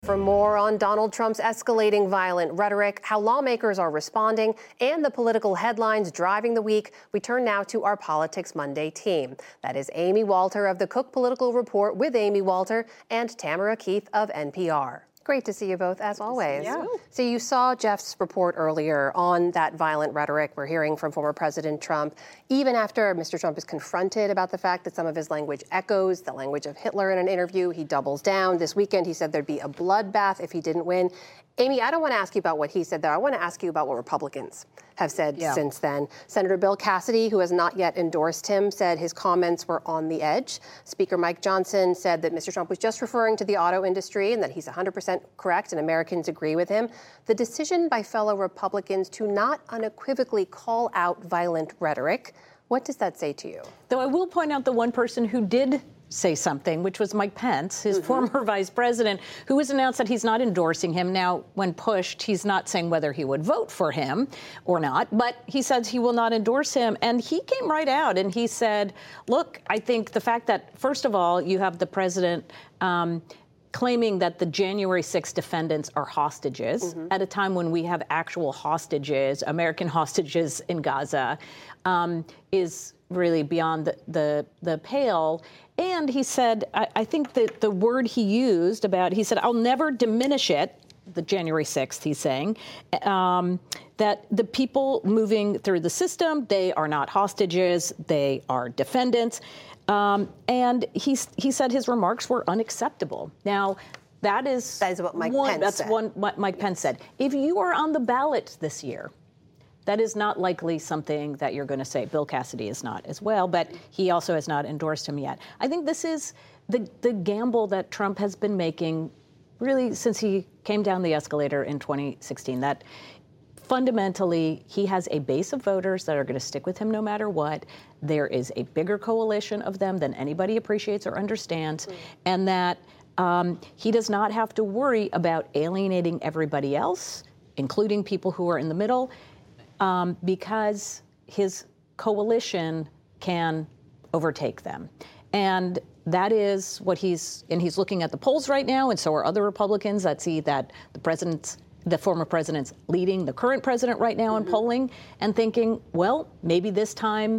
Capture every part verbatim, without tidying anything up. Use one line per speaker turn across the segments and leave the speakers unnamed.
For more on Donald Trump's escalating violent rhetoric, how lawmakers are responding, and the political headlines driving the week, we turn now to our Politics Monday team. That is Amy Walter of the Cook Political Report with Amy Walter and Tamara Keith of N P R. Great to see you both, as always.
Yeah.
So you saw Jeff's report earlier on that violent rhetoric we're hearing from former President Trump, even after Mister Trump is confronted about the fact that some of his language echoes the language of Hitler in an interview. He doubles down. This weekend, he said there'd be a bloodbath if he didn't win. Amy, I don't want to ask you about what he said there. I want to ask you about what Republicans have said yeah. since then. Senator Bill Cassidy, who has not yet endorsed him, said his comments were on the edge. Speaker Mike Johnson said that Mister Trump was just referring to the auto industry and that he's one hundred percent correct and Americans agree with him. The decision by fellow Republicans to not unequivocally call out violent rhetoric, what does that say to you?
Though I will point out the one person who did say something, which was Mike Pence, his mm-hmm. former vice president, who has announced that he's not endorsing him. Now, when pushed, he's not saying whether he would vote for him or not, but he says he will not endorse him. And he came right out and he said, look, I think the fact that, first of all, you have the president um, claiming that the January sixth defendants are hostages mm-hmm. at a time when we have actual hostages, American hostages in Gaza, um, is really beyond the, the, the pale. And he said, I, I think that the word he used about, he said, I'll never diminish it, the January sixth, he's saying, um, that the people moving through the system, they are not hostages, they are defendants. Um, and he, he said his remarks were unacceptable. Now, that is,
that is what Mike
one,
Pence
that's
said.
one what Mike Pence said. If you are on the ballot this year, that is not likely something that you're going to say. Bill Cassidy is not as well, but he also has not endorsed him yet. I think this is the, the gamble that Trump has been making really since he came down the escalator in twenty sixteen, that fundamentally he has a base of voters that are going to stick with him no matter what. There is a bigger coalition of them than anybody appreciates or understands, mm. and that um, he does not have to worry about alienating everybody else, including people who are in the middle, Um, because his coalition can overtake them. And that is what he's, and he's looking at the polls right now, and so are other Republicans that see that the president's, the former president's leading the current president right now mm-hmm. in polling, and thinking, well, maybe this time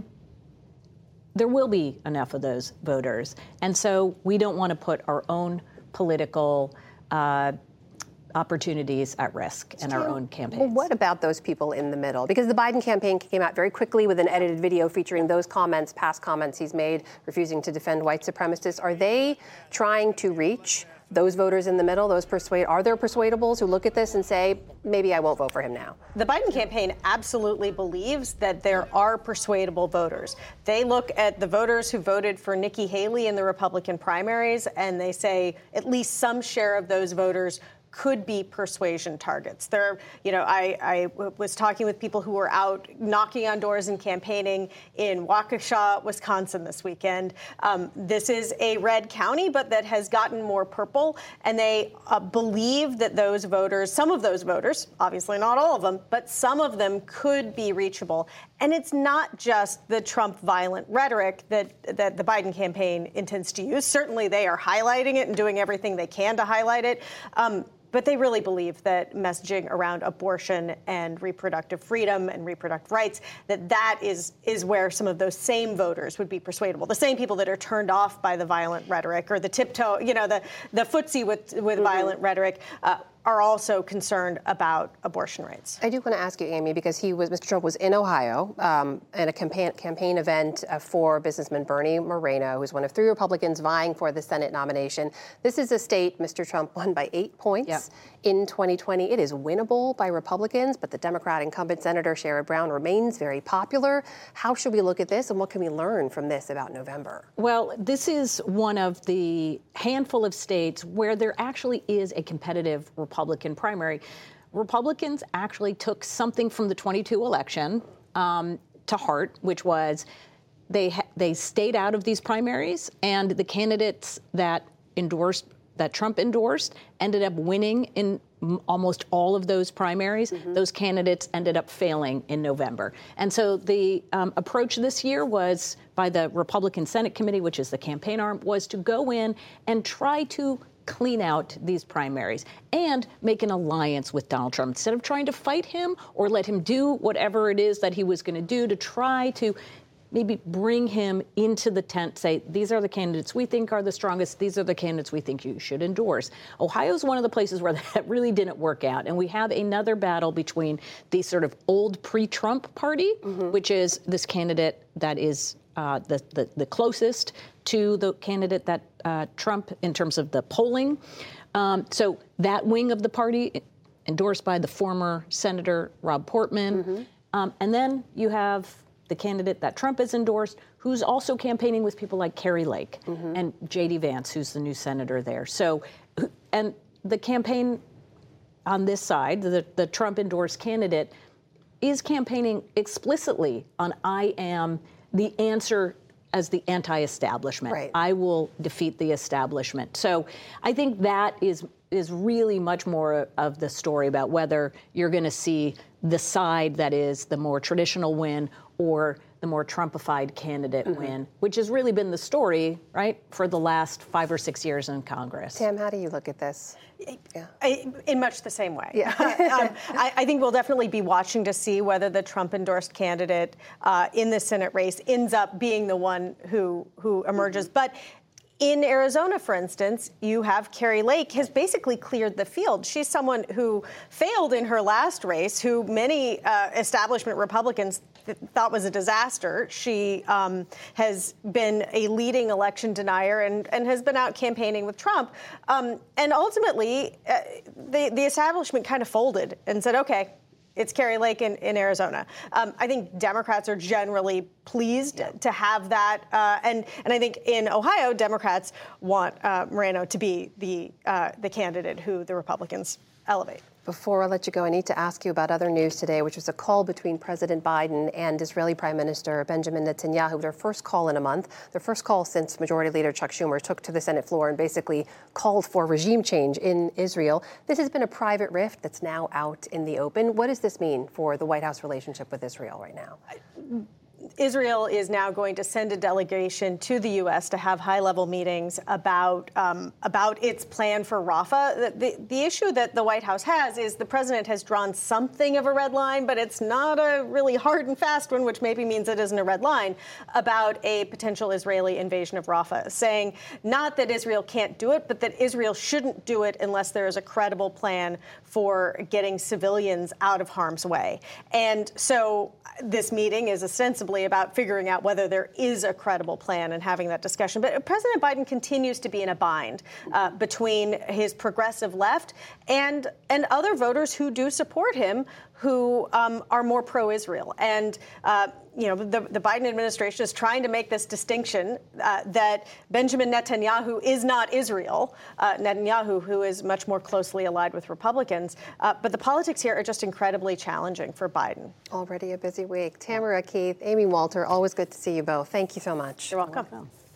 there will be enough of those voters. And so we don't want to put our own political uh, opportunities at risk in our own campaigns.
Well, what about those people in the middle? Because the Biden campaign came out very quickly with an edited video featuring those comments, past comments he's made, refusing to defend white supremacists. Are they trying to reach those voters in the middle, those persuade, are there persuadables who look at this and say, maybe I won't vote for him now?
The Biden campaign absolutely believes that there are persuadable voters. They look at the voters who voted for Nikki Haley in the Republican primaries, and they say at least some share of those voters could be persuasion targets. There, you know, I, I w- was talking with people who were out knocking on doors and campaigning in Waukesha, Wisconsin this weekend. Um, this is a red county, but that has gotten more purple, and they uh, believe that those voters, some of those voters, obviously not all of them, but some of them could be reachable. And it's not just the Trump violent rhetoric that, that the Biden campaign intends to use. Certainly they are highlighting it and doing everything they can to highlight it. Um, But they really believe that messaging around abortion and reproductive freedom and reproductive rights, that that is is where some of those same voters would be persuadable. The same people that are turned off by the violent rhetoric or the tiptoe, you know, the, the footsie with, with mm-hmm. violent rhetoric, uh, are also concerned about abortion rights.
I do want to ask you, Amy, because he was, Mister Trump was in Ohio um, at a campaign, campaign event uh, for businessman Bernie Moreno, who's one of three Republicans vying for the Senate nomination. This is a state Mister Trump won by eight points yep. in twenty twenty. It is winnable by Republicans, but the Democrat incumbent Senator Sherrod Brown remains very popular. How should we look at this, and what can we learn from this about November?
Well, this is one of the handful of states where there actually is a competitive Republican Republican primary. Republicans actually took something from the twenty-two election um, to heart, which was they ha- they stayed out of these primaries, and the candidates that endorsed that Trump endorsed ended up winning in m- almost all of those primaries. Mm-hmm. Those candidates ended up failing in November. And so the um, approach this year was by the Republican Senate Committee, which is the campaign arm, was to go in and try to clean out these primaries and make an alliance with Donald Trump instead of trying to fight him or let him do whatever it is that he was going to do to try to maybe bring him into the tent, say, these are the candidates we think are the strongest, these are the candidates we think you should endorse. Ohio's one of the places where that really didn't work out. And we have another battle between the sort of old pre-Trump party, mm-hmm. which is this candidate that is uh, the, the, the closest to the candidate that uh, Trump in terms of the polling. Um, so that wing of the party endorsed by the former Senator Rob Portman. Mm-hmm. Um, and then you have the candidate that Trump has endorsed, who's also campaigning with people like Kari Lake mm-hmm. and J D Vance, who's the new senator there. So, and the campaign on this side, the, the Trump-endorsed candidate, is campaigning explicitly on I am the answer as the anti-establishment.
Right.
I will defeat the establishment. So I think that is is really much more of the story about whether you're going to see the side that is the more traditional win or the more Trumpified candidate mm-hmm. win, which has really been the story, right, for the last five or six years in Congress.
Tam, how do you look at this?
Yeah. I, in much the same way.
Yeah.
um, I, I think we'll definitely be watching to see whether the Trump-endorsed candidate uh, in the Senate race ends up being the one who who emerges. Mm-hmm. But in Arizona, for instance, you have Kari Lake has basically cleared the field. She's someone who failed in her last race, who many uh, establishment Republicans th- thought was a disaster. She um, has been a leading election denier and, and has been out campaigning with Trump. Um, and ultimately, uh, the, the establishment kind of folded and said, okay, it's Kari Lake in, in Arizona. Um, I think Democrats are generally pleased yeah. to have that. Uh, and, and I think in Ohio, Democrats want uh, Moreno to be the, uh, the candidate who the Republicans elevate.
Before I let you go, I need to ask you about other news today, which was a call between President Biden and Israeli Prime Minister Benjamin Netanyahu, their first call in a month, their first call since Majority Leader Chuck Schumer took to the Senate floor and basically called for regime change in Israel. This has been a private rift that's now out in the open. What does this mean for the White House relationship with Israel right now?
Israel is now going to send a delegation to the U S to have high-level meetings about um, about its plan for Rafah. The, the, the issue that the White House has is the president has drawn something of a red line, but it's not a really hard and fast one, which maybe means it isn't a red line, about a potential Israeli invasion of Rafah, saying not that Israel can't do it, but that Israel shouldn't do it unless there is a credible plan for getting civilians out of harm's way. And so this meeting is ostensibly about figuring out whether there is a credible plan and having that discussion. But President Biden continues to be in a bind uh, between his progressive left and and other voters who do support him, who um, are more pro-Israel. And, uh, you know, the, the Biden administration is trying to make this distinction uh, that Benjamin Netanyahu is not Israel, uh, Netanyahu, who is much more closely allied with Republicans. Uh, but the politics here are just incredibly challenging for Biden.
Already a busy week. Tamara Keith, Amy Walter, always good to see you both. Thank you so much.
You're welcome.
You're welcome.